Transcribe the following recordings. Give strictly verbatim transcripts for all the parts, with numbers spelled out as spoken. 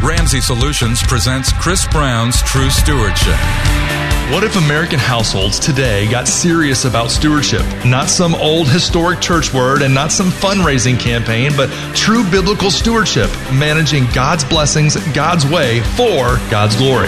Ramsey Solutions presents Chris Brown's True Stewardship. What if American households today got serious about stewardship? Not some old historic church word and not some fundraising campaign, but true biblical stewardship, managing God's blessings God's way for God's glory.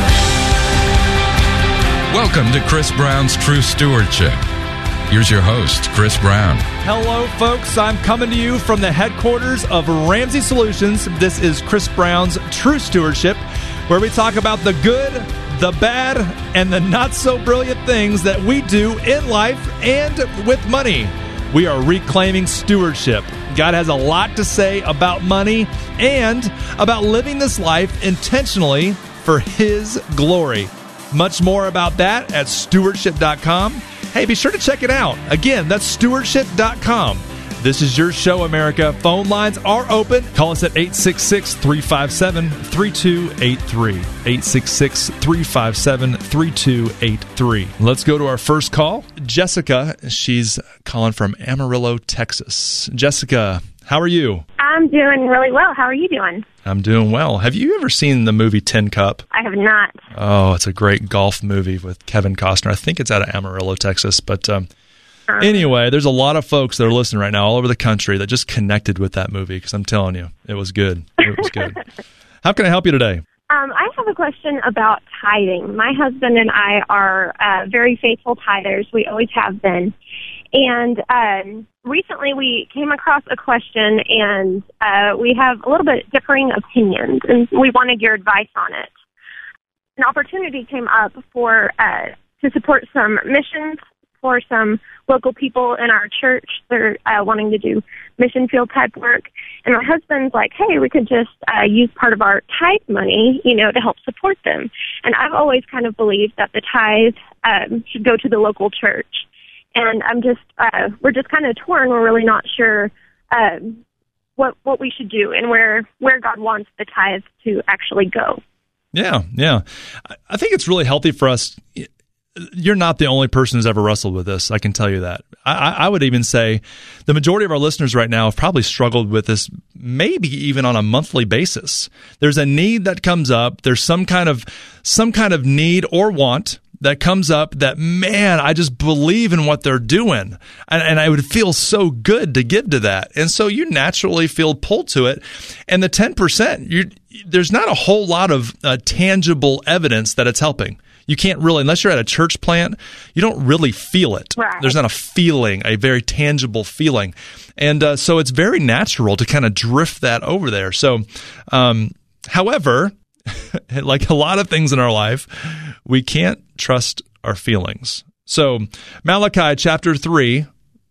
Welcome to Chris Brown's True Stewardship. Here's your host, Chris Brown. Hello, folks. I'm coming to you from the headquarters of Ramsey Solutions. This is Chris Brown's True Stewardship, where we talk about the good, the bad, and the not-so-brilliant things that we do in life and with money. We are reclaiming stewardship. God has a lot to say about money and about living this life intentionally for His glory. Much more about that at stewardship dot com. Hey, be sure to check it out. Again, that's stewardship dot com. This is your show, America. Phone lines are open. Call us at eight six six, three five seven, three two eight three. eight six six, three five seven, three two eight three. Let's go to our first call. Jessica, she's calling from Amarillo, Texas. Jessica, how are you? I'm doing really well. How are you doing? I'm doing well. Have you ever seen the movie Tin Cup? I have not. Oh, it's a great golf movie with Kevin Costner. I think it's out of Amarillo, Texas. But um, um, anyway, there's a lot of folks that are listening right now all over the country that just connected with that movie because I'm telling you, it was good. It was good. How can I help you today? Um, I have a question about tithing. My husband and I are uh, very faithful tithers. We always have been. And um, recently we came across a question, and uh, we have a little bit differing opinions, and we wanted your advice on it. An opportunity came up for uh, to support some missions for some local people in our church. They're uh, wanting to do mission field type work. And my husband's like, hey, we could just uh, use part of our tithe money, you know, to help support them. And I've always kind of believed that the tithe um, should go to the local church. And I'm just, uh, we're just kind of torn. We're really not sure um, what what we should do and where, where God wants the tithe to actually go. Yeah, yeah. I think it's really healthy for us. You're not the only person who's ever wrestled with this. I can tell you that. I, I would even say the majority of our listeners right now have probably struggled with this, maybe even on a monthly basis. There's a need that comes up. There's some kind of some kind of need or want that comes up that, man, I just believe in what they're doing. And, and I would feel so good to give to that. And so you naturally feel pulled to it. And the ten percent, you, there's not a whole lot of uh, tangible evidence that it's helping. You can't really, unless you're at a church plant, you don't really feel it. Right. There's not a feeling, a very tangible feeling. And uh, so it's very natural to kind of drift that over there. So, um, however, like a lot of things in our life, we can't trust our feelings. So Malachi chapter three,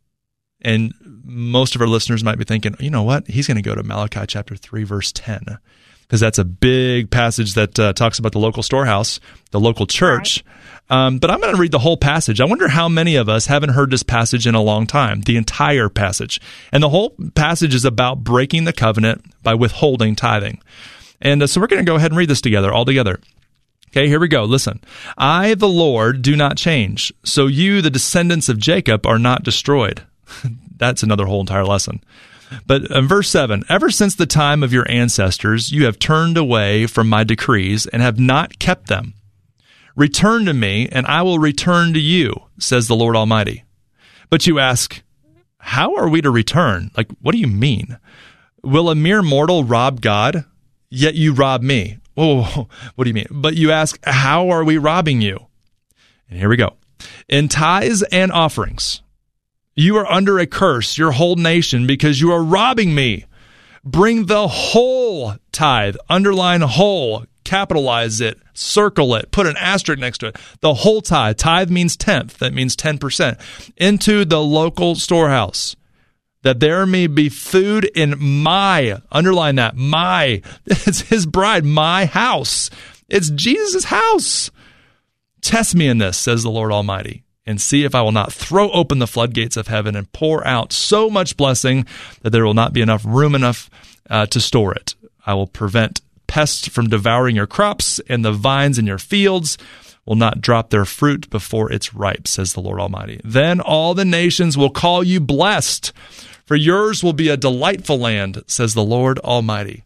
and most of our listeners might be thinking, you know what? He's going to go to Malachi chapter three, verse ten, because that's a big passage that uh, talks about the local storehouse, the local church. Right. Um, but I'm going to read the whole passage. I wonder how many of us haven't heard this passage in a long time, the entire passage. And the whole passage is about breaking the covenant by withholding tithing. And uh, so we're going to go ahead and read this together, all together. Okay, here we go. Listen. I, the Lord, do not change. So you, the descendants of Jacob, are not destroyed. That's another whole entire lesson. But in verse seven, ever since the time of your ancestors, you have turned away from my decrees and have not kept them. Return to me, and I will return to you, says the Lord Almighty. But you ask, how are we to return? Like, what do you mean? Will a mere mortal rob God? Yet you rob me. Whoa, what do you mean? But you ask, how are we robbing you? And here we go. In tithes and offerings, you are under a curse, your whole nation, because you are robbing me. Bring the whole tithe, underline whole, capitalize it, circle it, put an asterisk next to it. The whole tithe, tithe means tenth, that means ten percent, into the local storehouse, that there may be food in my, underline that, my, it's his bride, my house. It's Jesus' house. Test me in this, says the Lord Almighty, and see if I will not throw open the floodgates of heaven and pour out so much blessing that there will not be enough room enough uh, to store it. I will prevent pests from devouring your crops, and the vines in your fields will not drop their fruit before it's ripe, says the Lord Almighty. Then all the nations will call you blessed, for yours will be a delightful land, says the Lord Almighty.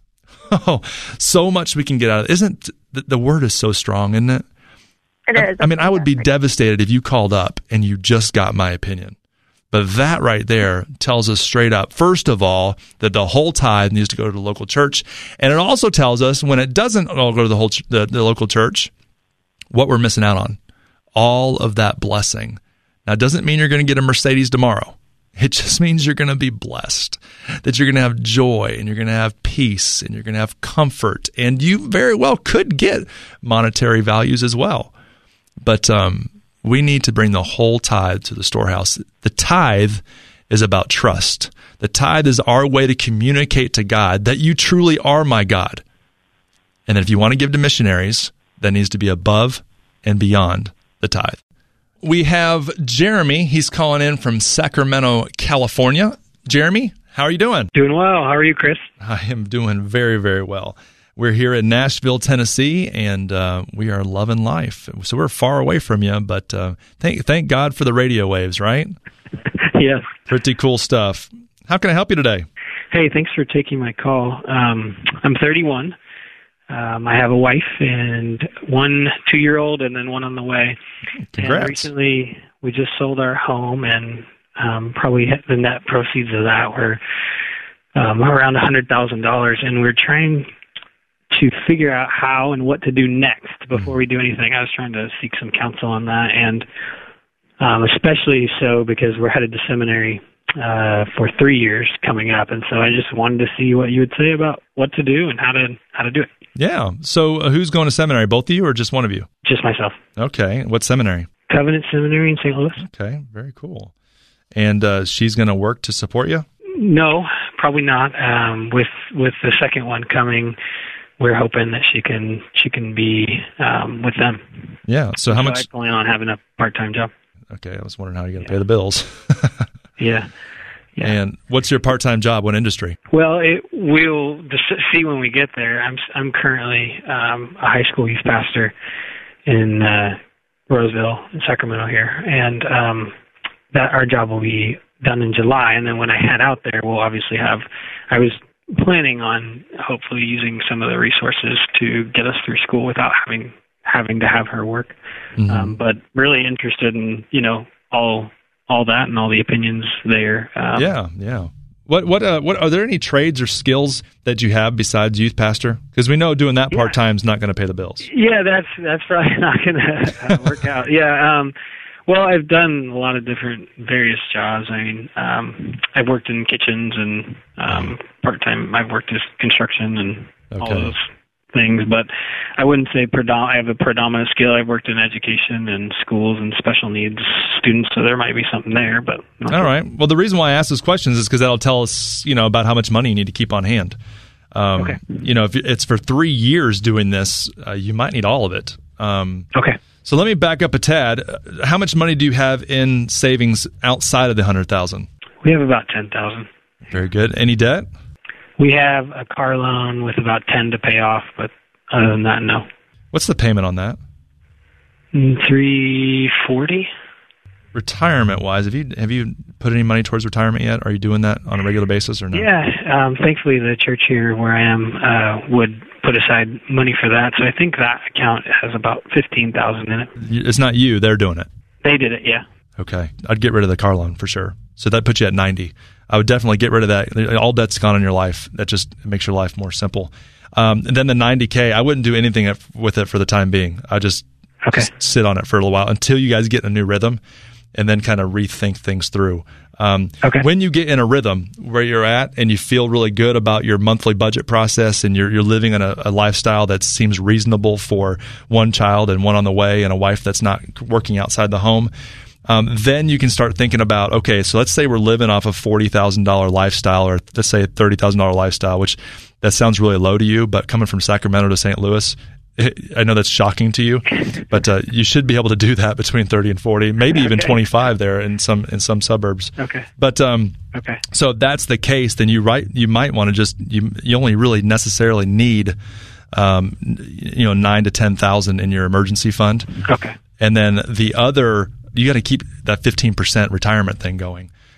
Oh, so much we can get out of it. Isn't the, the word is so strong, isn't it? It I, is. I mean, I would be devastated if you called up and you just got my opinion. But that right there tells us straight up, first of all, that the whole tithe needs to go to the local church. And it also tells us when it doesn't all go to the whole ch- the, the local church, what we're missing out on. All of that blessing. Now, it doesn't mean you're going to get a Mercedes tomorrow. It just means you're going to be blessed, that you're going to have joy and you're going to have peace and you're going to have comfort. And you very well could get monetary values as well. But um, we need to bring the whole tithe to the storehouse. The tithe is about trust. The tithe is our way to communicate to God that you truly are my God. And if you want to give to missionaries, that needs to be above and beyond the tithe. We have Jeremy. He's calling in from Sacramento, California. Jeremy, how are you doing? Doing well. How are you, Chris? I am doing very, very well. We're here in Nashville, Tennessee, and uh, we are loving life. So we're far away from you, but uh, thank thank God for the radio waves, right? Yes. Pretty cool stuff. How can I help you today? Hey, thanks for taking my call. Um, I'm thirty-one. Um, I have a wife and one two-year-old and then one on the way. Congrats. And recently, we just sold our home, and um, probably the net proceeds of that were um, around one hundred thousand dollars, and we're trying to figure out how and what to do next before we do anything. I was trying to seek some counsel on that, and um, especially so because we're headed to seminary uh, for three years coming up, and so I just wanted to see what you would say about what to do and how to how to do it. Yeah. So uh, who's going to seminary, both of you or just one of you? Just myself. Okay. What seminary? Covenant Seminary in Saint Louis. Okay. Very cool. And uh, she's going to work to support you? No, probably not. Um, with with the second one coming, we're hoping that she can she can be um, with them. Yeah. So how so much? I plan on having a part-time job. Okay. I was wondering how you're going to Yeah. pay the bills. Yeah. Yeah. And what's your part-time job? What industry? Well, it, we'll just see when we get there. I'm I'm currently um, a high school youth pastor in uh, Roseville, in Sacramento here, and um, that our job will be done in July. And then when I head out there, we'll obviously have. I was planning on hopefully using some of the resources to get us through school without having having to have her work. Mm-hmm. Um, but really interested in you know all. all that and all the opinions there. Um, yeah, yeah. What what uh, what are there any trades or skills that you have besides youth pastor? Because we know doing that Yeah. part time is not going to pay the bills. Yeah, that's that's probably not going to uh, work out. Yeah. Um, well, I've done a lot of different various jobs. I mean, um, I've worked in kitchens and um, part time. I've worked as construction and all Okay. those things, but I wouldn't say predom- I have a predominant skill. I've worked in education and schools and special needs students, so there might be something there. But not All sure. right. Well, the reason why I ask those questions is because that'll tell us, you know, about how much money you need to keep on hand. Um, Okay. You know, if it's for three years doing this, uh, you might need all of it. Um, Okay. so let me back up a tad. Uh, How much money do you have in savings outside of the hundred thousand? We have about ten thousand. Very good. Any debt? We have a car loan with about ten to pay off, but other than that, no. What's the payment on that? Three forty. Retirement wise, have you have you put any money towards retirement yet? Are you doing that on a regular basis or no? Yeah, um, thankfully the church here where I am uh, would put aside money for that, so I think that account has about fifteen thousand in it. It's not you; they're doing it. They did it, yeah. Okay, I'd get rid of the car loan for sure. So that puts you at ninety. I would definitely get rid of that. All debt's gone in your life. That just makes your life more simple. Um, and then the ninety K, I wouldn't do anything with it for the time being. I just, Okay. just sit on it for a little while until you guys get in a new rhythm, and then kind of rethink things through. Um, Okay. When you get in a rhythm where you're at and you feel really good about your monthly budget process and you're you're living in a, a lifestyle that seems reasonable for one child and one on the way and a wife that's not working outside the home, Um, then you can start thinking about, okay, so let's say we're living off a forty thousand dollars lifestyle, or let's say a thirty thousand dollars lifestyle, which that sounds really low to you, but coming from Sacramento to Saint Louis, I know that's shocking to you, but uh, you should be able to do that between thirty and forty, maybe even Okay. twenty-five there in some in some suburbs. Okay. But um, Okay. so if that's the case, then you right you might want to just you you only really necessarily need um, you know nine to ten thousand in your emergency fund. Okay. And then the other, you got to keep that fifteen percent retirement thing going.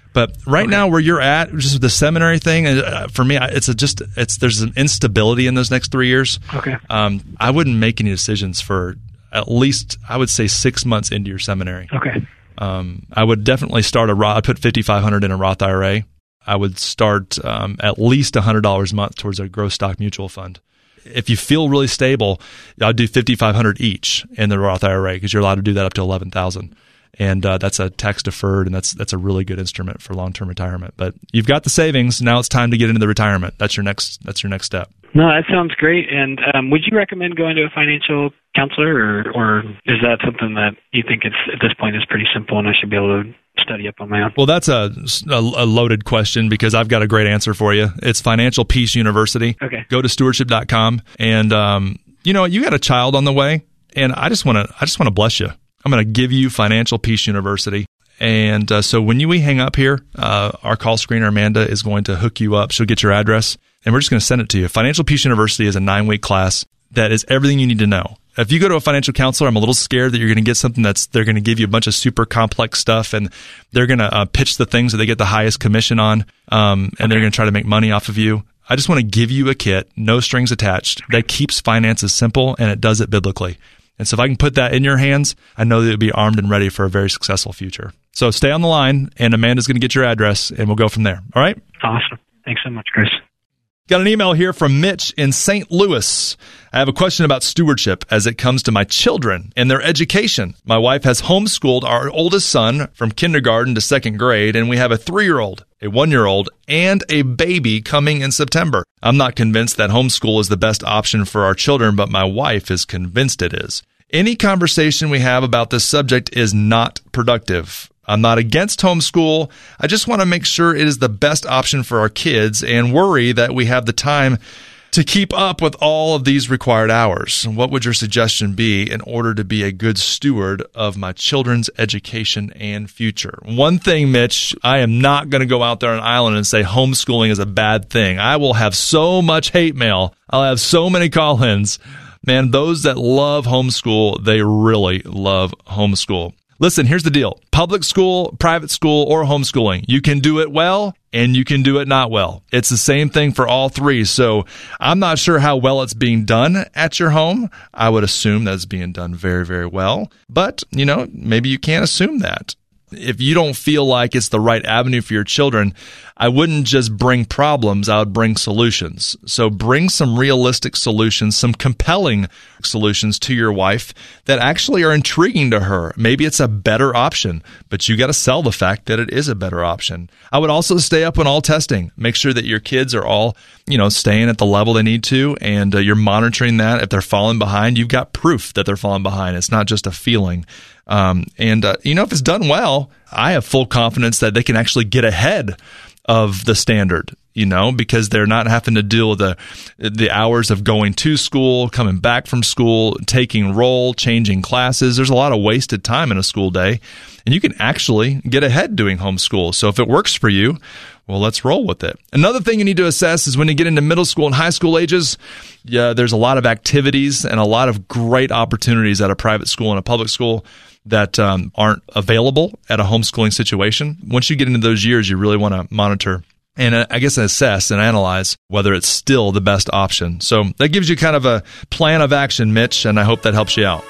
But right Okay. now, where you're at, just with the seminary thing, uh, for me, it's a just it's there's an instability in those next three years. Okay. Um, I wouldn't make any decisions for at least, I would say, six months into your seminary. Okay. Um, I would definitely start a Roth. I put fifty-five hundred dollars in a Roth I R A. I would start um, at least one hundred dollars a month towards a growth stock mutual fund. If you feel really stable, I'd do fifty-five hundred dollars each in the Roth I R A because you're allowed to do that up to eleven thousand dollars. And uh, that's a tax deferred, and that's that's a really good instrument for long term retirement. But you've got the savings. Now it's time to get into the retirement. That's your next. That's your next step. No, that sounds great. And um, would you recommend going to a financial counselor, or, or is that something that you think it's at this point is pretty simple and I should be able to study up on my own? Well, that's a, a, a loaded question because I've got a great answer for you. It's Financial Peace University. Okay. Go to stewardship dot com, and um, you know you got a child on the way, and I just want to I just want to bless you. I'm going to give you Financial Peace University. And uh, so when you, we hang up here, uh, our call screener, Amanda, is going to hook you up. She'll get your address, and we're just going to send it to you. Financial Peace University is a nine-week class that is everything you need to know. If you go to a financial counselor, I'm a little scared that you're going to get something that's they're going to give you a bunch of super complex stuff, and they're going to uh, pitch the things that they get the highest commission on, um, and they're going to try to make money off of you. I just want to give you a kit, no strings attached, that keeps finances simple, and it does it biblically. And so if I can put that in your hands, I know that you'll be armed and ready for a very successful future. So stay on the line, and Amanda's going to get your address, and we'll go from there. All right? Awesome. Thanks so much, Chris. Got an email here from Mitch in Saint Louis. I have a question about stewardship as it comes to my children and their education. My wife has homeschooled our oldest son from kindergarten to second grade, and we have a three-year-old, a one-year-old, and a baby coming in September. I'm not convinced that homeschool is the best option for our children, but my wife is convinced it is. Any conversation we have about this subject is not productive. I'm not against homeschool. I just want to make sure it is the best option for our kids and worry that we have the time to keep up with all of these required hours. What would your suggestion be in order to be a good steward of my children's education and future? One thing, Mitch, I am not going to go out there on an island and say homeschooling is a bad thing. I will have so much hate mail. I'll have so many call-ins. Man, those that love homeschool, they really love homeschool. Listen, here's the deal. Public school, private school, or homeschooling. You can do it well, and you can do it not well. It's the same thing for all three. So I'm not sure how well it's being done at your home. I would assume that it's being done very, very well. But, you know, maybe you can't assume that. If you don't feel like it's the right avenue for your children, I wouldn't just bring problems, I would bring solutions. So bring some realistic solutions, some compelling solutions to your wife that actually are intriguing to her. Maybe it's a better option, but you got to sell the fact that it is a better option. I would also stay up on all testing. Make sure that your kids are all, you know, staying at the level they need to, and uh, you're monitoring that. If they're falling behind, you've got proof that they're falling behind. It's not just a feeling. Um, and, uh, you know, if it's done well, I have full confidence that they can actually get ahead of the standard, you know, because they're not having to deal with the the hours of going to school, coming back from school, taking roll, changing classes. There's a lot of wasted time in a school day, and you can actually get ahead doing homeschool. So if it works for you, well, let's roll with it. Another thing you need to assess is when you get into middle school and high school ages, yeah, there's a lot of activities and a lot of great opportunities at a private school and a public school that um, aren't available at a homeschooling situation. Once you get into those years, you really want to monitor and uh, I guess assess and analyze whether it's still the best option. So that gives you kind of a plan of action, Mitch, and I hope that helps you out.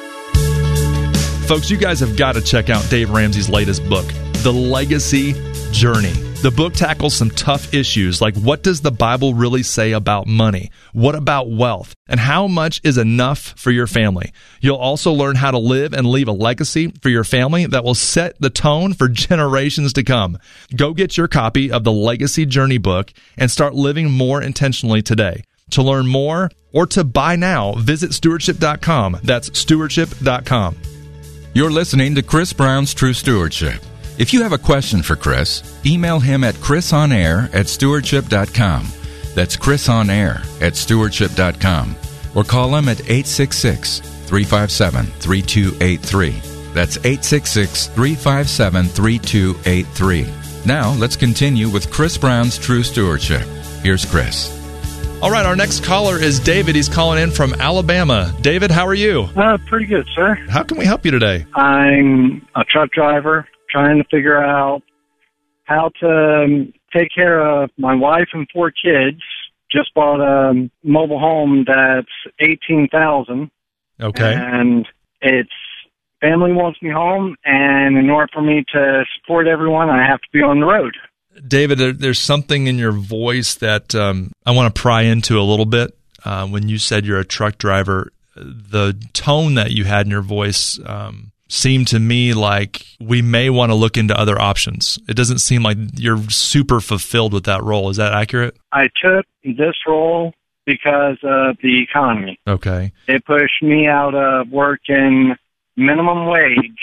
Folks, you guys have got to check out Dave Ramsey's latest book, The Legacy Journey. The book tackles some tough issues like what does the Bible really say about money? What about wealth? And how much is enough for your family? You'll also learn how to live and leave a legacy for your family that will set the tone for generations to come. Go get your copy of the Legacy Journey book and start living more intentionally today. To learn more or to buy now, visit stewardship dot com. That's stewardship dot com. You're listening to Chris Brown's True Stewardship. If you have a question for Chris, email him at chrisonair at stewardship dot com. That's chrisonair at stewardship dot com. Or call him at eight six six, three five seven, three two eight three. That's eight six six, three five seven, three two eight three. Now, let's continue with Chris Brown's True Stewardship. Here's Chris. All right, our next caller is David. He's calling in from Alabama. David, how are you? Uh, pretty good, sir. How can we help you today? I'm a truck driver trying to figure out how to um, take care of my wife and four kids. Just bought a mobile home that's eighteen thousand dollars. Okay. And it's family wants me home, and in order for me to support everyone, I have to be on the road. David, there, there's something in your voice that um, I want to pry into a little bit. Uh, when you said you're a truck driver, the tone that you had in your voice um, seemed to me like we may want to look into other options. It doesn't seem like you're super fulfilled with that role. Is that accurate? I took this role because of the economy. Okay. It pushed me out of working minimum wage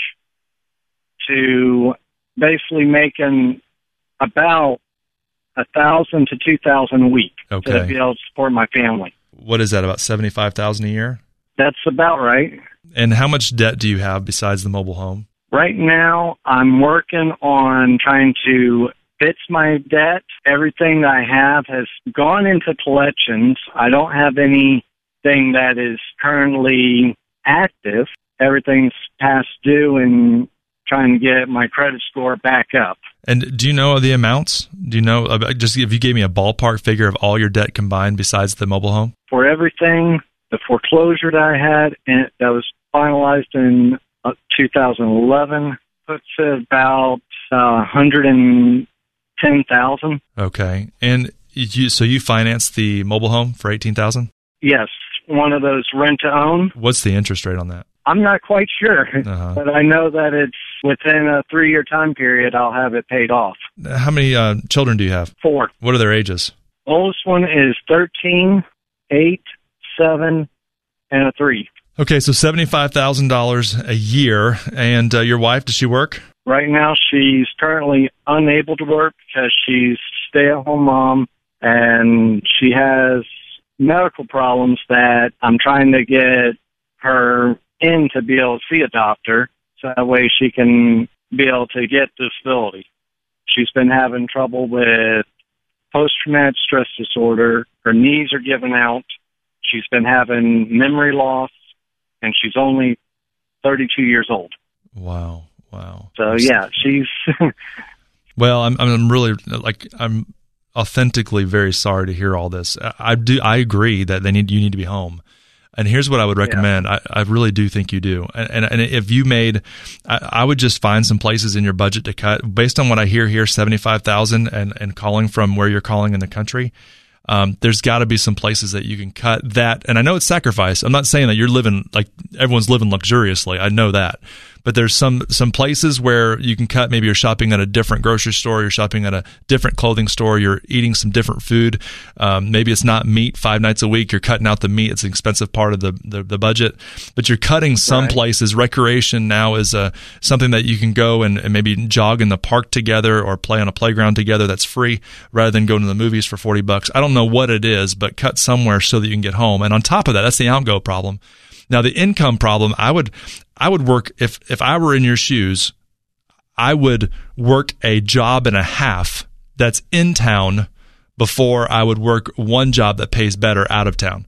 to basically making about a thousand to two thousand a week okay. to be able to support my family. What is that, about seventy-five thousand a year? That's about right. And how much debt do you have besides the mobile home? Right now, I'm working on trying to fix my debt. Everything that I have has gone into collections. I don't have anything that is currently active. Everything's past due and trying to get my credit score back up. And do you know the amounts? Do you know, just if you gave me a ballpark figure of all your debt combined besides the mobile home? For everything, the foreclosure that I had, and that was finalized in uh, two thousand eleven, puts it about uh, one hundred ten thousand dollars. Okay. And you, so you financed the mobile home for eighteen thousand dollars? Yes, one of those rent-to-own. What's the interest rate on that? I'm not quite sure, uh-huh. but I know that it's within a three-year time period, I'll have it paid off. How many uh, children do you have? Four. What are their ages? Oldest one is thirteen, eight, seven, and a three. Okay, so seventy-five thousand dollars a year. And uh, your wife, does she work? Right now, she's currently unable to work because she's a stay-at-home mom, and she has medical problems that I'm trying to get her in to be able to see a doctor, so that way she can be able to get disability. She's been having trouble with post-traumatic stress disorder. Her knees are giving out. She's been having memory loss, and she's only thirty-two years old. Wow, wow. So, yeah, she's... Well, I'm I'm really, like, I'm authentically very sorry to hear all this. I, I do. I agree that they need you need to be home. And here's what I would recommend. Yeah. I, I really do think you do. And, and, and if you made, I, I would just find some places in your budget to cut. Based on what I hear here, seventy-five thousand and, and calling from where you're calling in the country, um, there's got to be some places that you can cut that. And I know it's sacrifice. I'm not saying that you're living like everyone's living luxuriously. I know that. But there's some some places where you can cut. Maybe you're shopping at a different grocery store. You're shopping at a different clothing store. You're eating some different food. Um, maybe it's not meat five nights a week. You're cutting out the meat. It's an expensive part of the, the, the budget. But you're cutting some right. places. Recreation now is uh, something that you can go and, and maybe jog in the park together or play on a playground together that's free rather than going to the movies for forty bucks. I don't know what it is, but cut somewhere so that you can get home. And on top of that, that's the outgo problem. Now, the income problem, I would I would work, if, if I were in your shoes, I would work a job and a half that's in town before I would work one job that pays better out of town.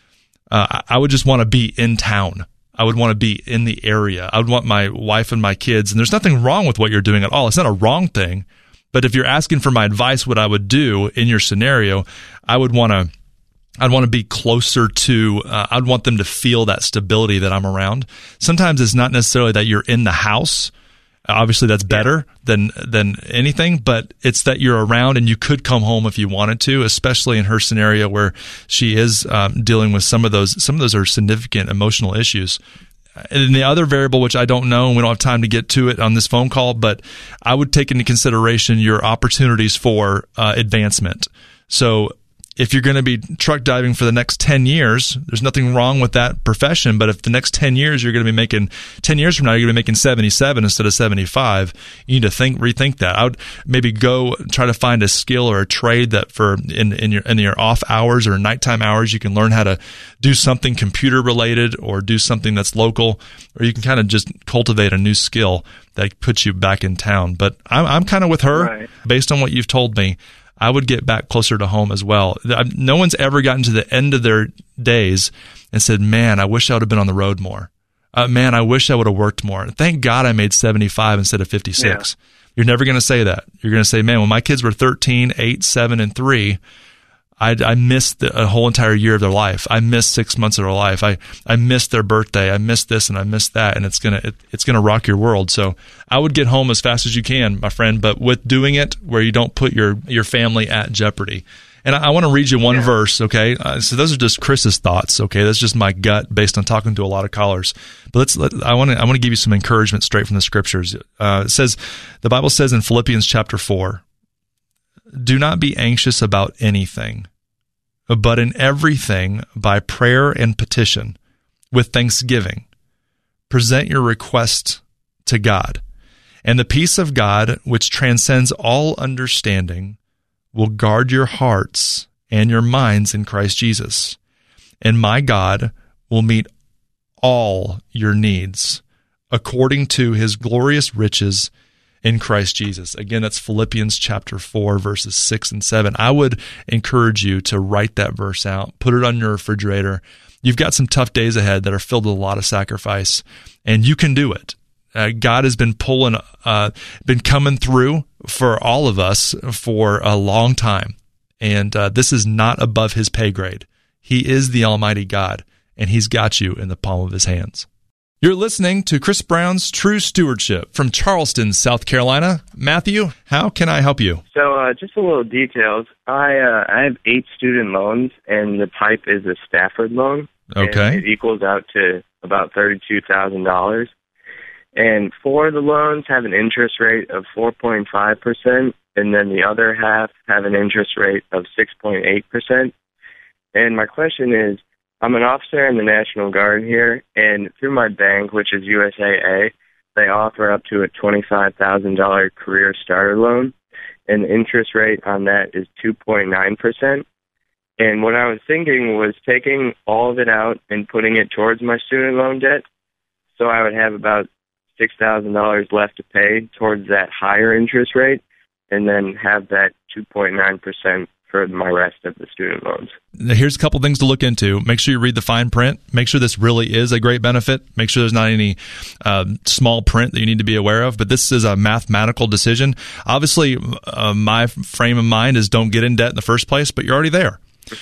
Uh, I would just want to be in town. I would want to be in the area. I would want my wife and my kids, and there's nothing wrong with what you're doing at all. It's not a wrong thing. But if you're asking for my advice, what I would do in your scenario, I would want to I'd want to be closer to, uh, I'd want them to feel that stability that I'm around. Sometimes it's not necessarily that you're in the house. Obviously, that's better than than anything, but it's that you're around and you could come home if you wanted to, especially in her scenario where she is um, dealing with some of those, some of those are significant emotional issues. And the other variable, which I don't know, and we don't have time to get to it on this phone call, but I would take into consideration your opportunities for uh, advancement. So, if you're going to be truck diving for the next ten years, there's nothing wrong with that profession. But if the next ten years you're going to be making, ten years from now, you're going to be making seventy-seven instead of seventy-five, you need to think, rethink that. I would maybe go try to find a skill or a trade that for in, in your, in your off hours or nighttime hours, you can learn how to do something computer related or do something that's local, or you can kind of just cultivate a new skill that puts you back in town. But I'm, I'm kind of with her right. Based on what you've told me. I would get back closer to home as well. No one's ever gotten to the end of their days and said, man, I wish I would have been on the road more. uh, man, I wish I would have worked more. Thank God I made seventy-five instead of fifty-six. Yeah. You're never going to say that. You're going to say, man, when my kids were thirteen, eight, seven, and three, I, I missed the, a whole entire year of their life. I missed six months of their life. I, I missed their birthday. I missed this and I missed that, and it's gonna it, it's gonna rock your world. So I would get home as fast as you can, my friend, but with doing it where you don't put your your family at jeopardy. And I, I want to read you one yeah. verse, okay? Uh, so those are just Chris's thoughts, okay? That's just my gut based on talking to a lot of callers. But let's let, I want to I want to give you some encouragement straight from the scriptures. Uh, it says the Bible says in Philippians chapter four. Do not be anxious about anything, but in everything, by prayer and petition, with thanksgiving, present your request to God. And the peace of God, which transcends all understanding, will guard your hearts and your minds in Christ Jesus. And my God will meet all your needs according to his glorious riches in Christ Jesus. Again, that's Philippians chapter four, verses six and seven. I would encourage you to write that verse out, put it on your refrigerator. You've got some tough days ahead that are filled with a lot of sacrifice, and you can do it. Uh, God has been pulling, uh, been coming through for all of us for a long time, and uh, this is not above his pay grade. He is the Almighty God, and he's got you in the palm of his hands. You're listening to Chris Brown's True Stewardship from Charleston, South Carolina. Matthew, how can I help you? So uh, just a little details. I uh, I have eight student loans, and the type is a Stafford loan. Okay. And it equals out to about thirty-two thousand dollars. And four of the loans have an interest rate of four point five percent, and then the other half have an interest rate of six point eight percent. And my question is, I'm an officer in the National Guard here, and through my bank, which is U S A A, they offer up to a twenty-five thousand dollars career starter loan, and the interest rate on that is two point nine percent. And what I was thinking was taking all of it out and putting it towards my student loan debt, so I would have about six thousand dollars left to pay towards that higher interest rate, and then have that two point nine percent for my rest of the student loans. Here's a couple things to look into. Make sure you read the fine print. Make sure this really is a great benefit. Make sure there's not any uh, small print that you need to be aware of. But this is a mathematical decision. Obviously, uh, my frame of mind is don't get in debt in the first place, but you're already there.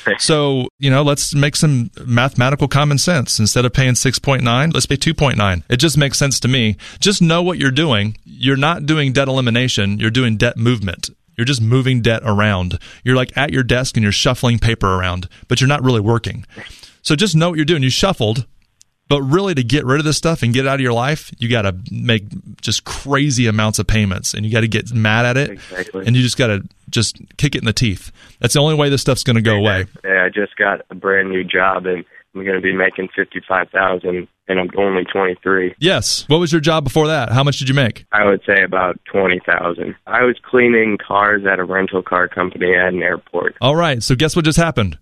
So, you know, let's make some mathematical common sense. Instead of paying six point nine, let's pay two point nine. It just makes sense to me. Just know what you're doing. You're not doing debt elimination. You're doing debt movement. You're just moving debt around. You're like at your desk and you're shuffling paper around, but you're not really working. So just know what you're doing. You shuffled, but really to get rid of this stuff and get it out of your life, you got to make just crazy amounts of payments, and you got to get mad at it. Exactly. And you just got to just kick it in the teeth. That's the only way this stuff's going to go away. I just got a brand new job, and I'm going to be making fifty-five thousand dollars, and I'm only twenty-three. Yes. What was your job before that? How much did you make? I would say about twenty thousand dollars. I was cleaning cars at a rental car company at an airport. All right. So guess what just happened?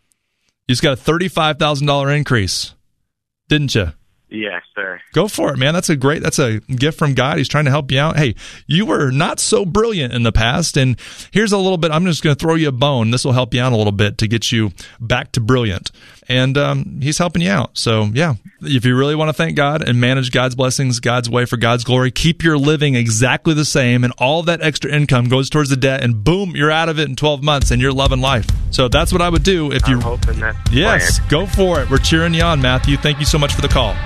You just got a thirty-five thousand dollars increase, didn't you? Yes, sir. Go for it, man. That's a great, that's a gift from God. He's trying to help you out. Hey, you were not so brilliant in the past, and here's a little bit, I'm just going to throw you a bone. This will help you out a little bit to get you back to brilliant. And um, he's helping you out. So, yeah, if you really want to thank God and manage God's blessings, God's way for God's glory, keep your living exactly the same, and all that extra income goes towards the debt, and boom, you're out of it in twelve months, and you're loving life. So that's what I would do if you... I'm hoping that's the Yes, plan. Go for it. We're cheering you on, Matthew. Thank you so much for the call.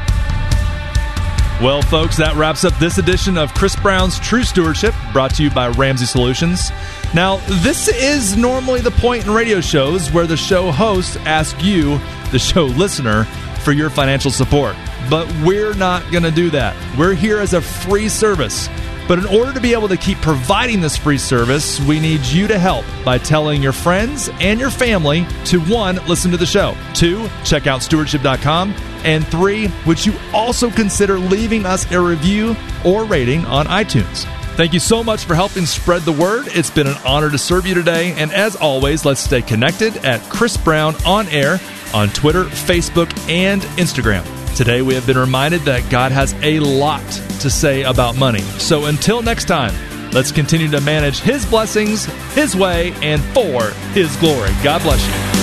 Well, folks, that wraps up this edition of Chris Brown's True Stewardship, brought to you by Ramsey Solutions. Now, this is normally the point in radio shows where the show host asks you, the show listener, for your financial support. But we're not going to do that. We're here as a free service. But in order to be able to keep providing this free service, we need you to help by telling your friends and your family to, one, listen to the show, two, check out stewardship dot com, and three, would you also consider leaving us a review or rating on iTunes? Thank you so much for helping spread the word. It's been an honor to serve you today. And as always, let's stay connected at Chris Brown On Air on Twitter, Facebook, and Instagram. Today, we have been reminded that God has a lot to say about money. So until next time, let's continue to manage His blessings, His way, and for His glory. God bless you.